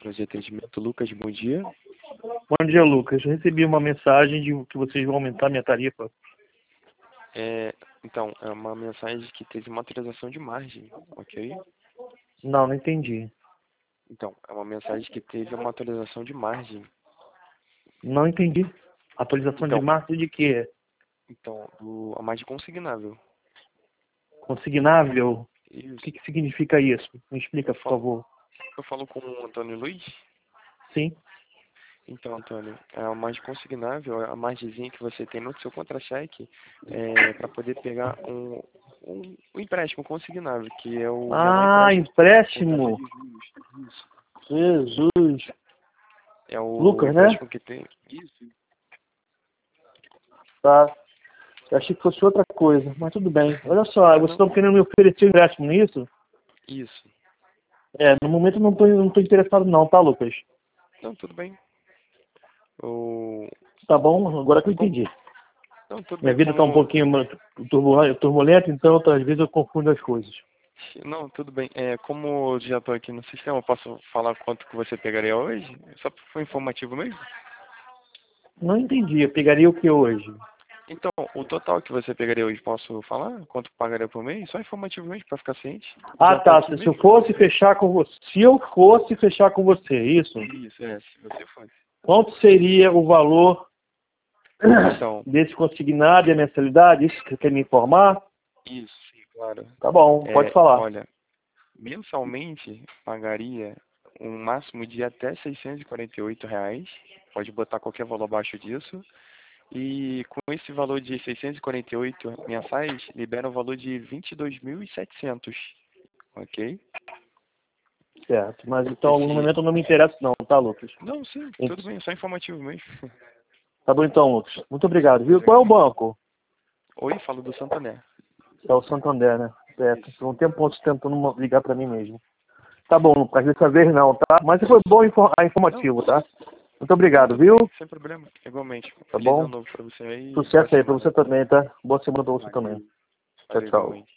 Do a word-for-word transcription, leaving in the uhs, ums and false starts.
Centro de Atendimento. Lucas, bom dia. Bom dia, Lucas. Eu recebi uma mensagem de que vocês vão aumentar minha tarifa. É, então, é uma mensagem que teve uma atualização de margem, ok? Não, não entendi. Então, é uma mensagem que teve uma atualização de margem. Não entendi. Atualização Então, de março de quê? Então, do, a margem consignável. Consignável? O Isso. que, que significa isso? Me explica, por favor. Eu falo com o Antônio Luiz? Sim. Então, Antônio, a margem consignável, a margemzinha que você tem no seu contra-cheque, é para poder pegar um, um, um empréstimo consignável, que é o Ah, menor empréstimo. de juros. Isso. Jesus. É o Lucas, empréstimo né? que tem. Isso. Tá. Eu achei que fosse outra coisa, mas tudo bem. Olha só, Ah, vocês não. estão querendo me oferecer um empréstimo nisso? Isso. É, no momento eu não estou não tô interessado não, tá, Lucas? Não, tudo bem. O... Tá bom, agora que eu Como... entendi. Não, tudo Minha bem, vida está um como... pouquinho turbu- turbulenta, então às vezes eu confundo as coisas. Não, tudo bem. É, como eu já estou aqui no sistema, eu posso falar quanto que você pegaria hoje? Só foi informativo mesmo? Não entendi, eu pegaria o que hoje? Então, o total que você pegaria hoje, posso falar? Quanto pagaria por mês? Só informativo mesmo, para ficar ciente. Ah, Já tô tá, aqui se eu mesmo? fosse fechar com você, se eu fosse fechar com você, isso? Isso, é, se você fosse. Quanto seria o valor Então, desse consignado e a mensalidade? Isso que você quer me informar? isso, sim, claro. Tá bom, pode É, falar. olha, mensalmente pagaria um máximo de até seiscentos e quarenta e oito reais. Pode botar qualquer valor abaixo disso. E com esse valor de seiscentos e quarenta e oito mensais, libera um valor de vinte e dois mil e setecentos. Ok? Certo, mas então no Esse... momento eu não me interesso não, tá, Lucas? Não, sim, tudo bem, é só informativo mesmo. Tá bom então, Lucas. Muito obrigado, viu? Qual é o banco? Oi, falo do Santander. É o Santander, né? Certo. Isso. Por um tempo tentando ligar pra mim mesmo. Tá bom, Lucas, dessa vez não, tá? Mas foi bom infor- ah, Não, informativo, tá? Muito não, obrigado, tudo viu? bem, sem problema. Igualmente. Tá Feliz ano bom? novo pra você aí. Boa Sucesso aí pra semana. você também, tá? Boa semana pra você Valeu. também. Tchau, Valeu, tchau. igualmente.